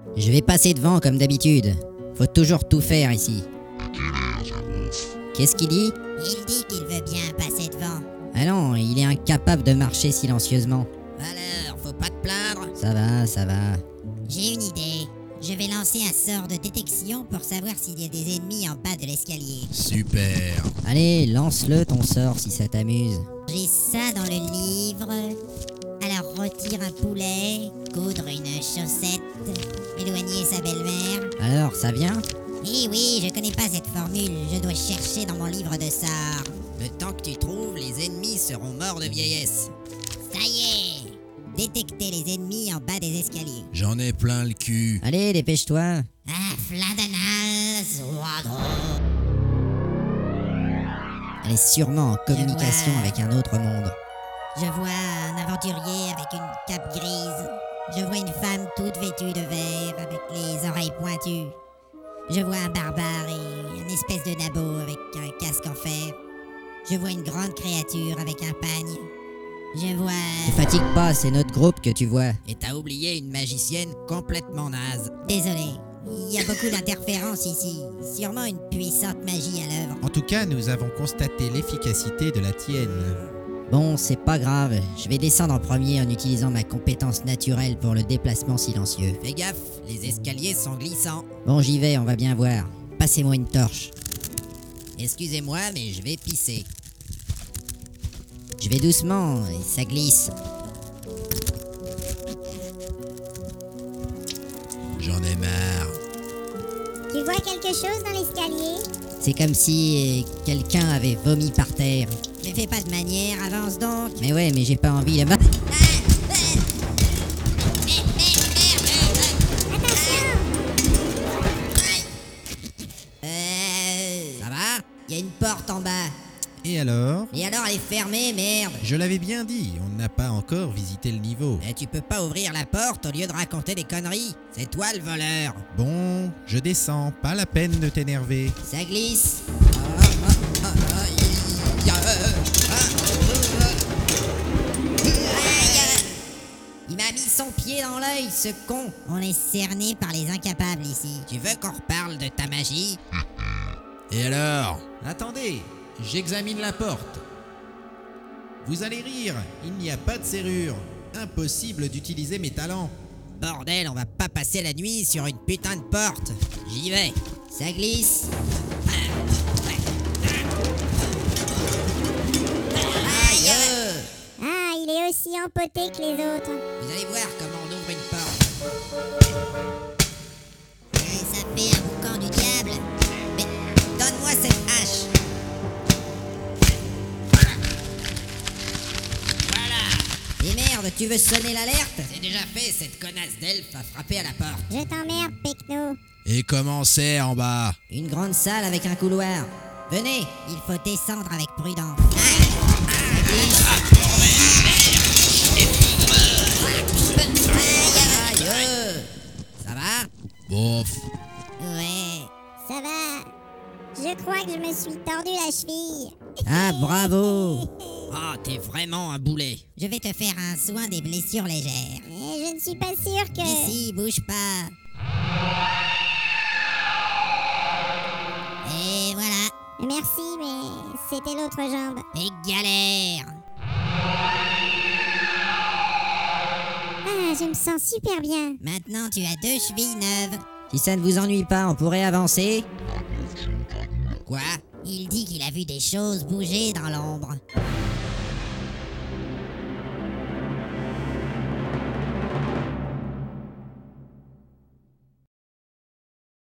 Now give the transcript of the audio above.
Je vais passer devant comme d'habitude. Faut toujours tout faire ici. Qu'est-ce qu'il dit? Il dit qu'il veut bien passer devant. Ah non, il est incapable de marcher silencieusement. Alors, faut pas te plaindre. Ça va, ça va. J'ai une idée. Je vais lancer un sort de détection pour savoir s'il y a des ennemis en bas de l'escalier. Super. Allez, lance-le ton sort si ça t'amuse. J'ai ça dans le livre. Alors retire un poulet, coudre une chaussette, éloigner sa belle-mère. Alors, ça vient? Oui, je connais pas cette formule. Je dois chercher dans mon livre de sorts. Le temps que tu trouves, les ennemis seront morts de vieillesse. Ça y est. Détecter les ennemis en bas des escaliers. J'en ai plein le cul. Allez, dépêche-toi. Ah, Fladanal, Zoadro. Elle est sûrement en communication vois. avec un autre monde. Je vois un aventurier avec une cape grise. Je vois une femme toute vêtue de vert avec les oreilles pointues. Je vois un barbare et une espèce de nabo avec un casque en fer. Je vois une grande créature avec un pagne. Je vois... Te fatigue pas, c'est notre groupe que tu vois. Et t'as oublié une magicienne complètement naze. Désolé, il y a beaucoup d'interférences ici. Sûrement une puissante magie à l'œuvre. En tout cas, nous avons constaté l'efficacité de la tienne. Bon, c'est pas grave. Je vais descendre en premier en utilisant ma compétence naturelle pour le déplacement silencieux. Fais gaffe, les escaliers sont glissants. Bon, j'y vais, on va bien voir. Passez-moi une torche. Excusez-moi, mais je vais pisser. Je vais doucement et ça glisse. J'en ai marre. Tu vois quelque chose dans l'escalier? C'est comme si quelqu'un avait vomi par terre. Mais fais pas de manière, avance donc. Mais ouais, mais j'ai pas envie de... Ça va? Il y a une porte en bas. Et alors? Et alors elle est fermée, merde. Je l'avais bien dit, on n'a pas encore visité le niveau. Et tu peux pas ouvrir la porte au lieu de raconter des conneries. C'est toi le voleur. Bon, je descends, pas la peine de t'énerver. Ça glisse. Il m'a mis son pied dans l'œil, ce con. On est cerné par les incapables ici. Tu veux qu'on reparle de ta magie? Et alors? Attendez, j'examine la porte. Vous allez rire, il n'y a pas de serrure. Impossible d'utiliser mes talents. Bordel, on va pas passer la nuit sur une putain de porte. J'y vais. Ça glisse. Aïe! Ah, il est aussi empoté que les autres. Vous allez voir comment on ouvre une porte. Ça fait un boucan du diable. Mais donne-moi cette hache. Voilà. Et merde, tu veux sonner l'alerte? C'est déjà fait, cette connasse d'elfe a frappé à la porte. Je t'emmerde, Pecno. Et comment c'est en bas? Une grande salle avec un couloir. Venez, il faut descendre avec prudence. Aïe! Ça va? Bof. Ouais. Ça va? Je crois que je me suis tordu la cheville. Ah, bravo! Ah, t'es vraiment un boulet. Je vais te faire un soin des blessures légères. Mais je ne suis pas sûre que... Ici, bouge pas. Et voilà. Merci, mais c'était l'autre jambe. Et galère. Ah, je me sens super bien. Maintenant, tu as 2 chevilles neuves. Si ça ne vous ennuie pas, on pourrait avancer? Quoi? Il dit qu'il a vu des choses bouger dans l'ombre.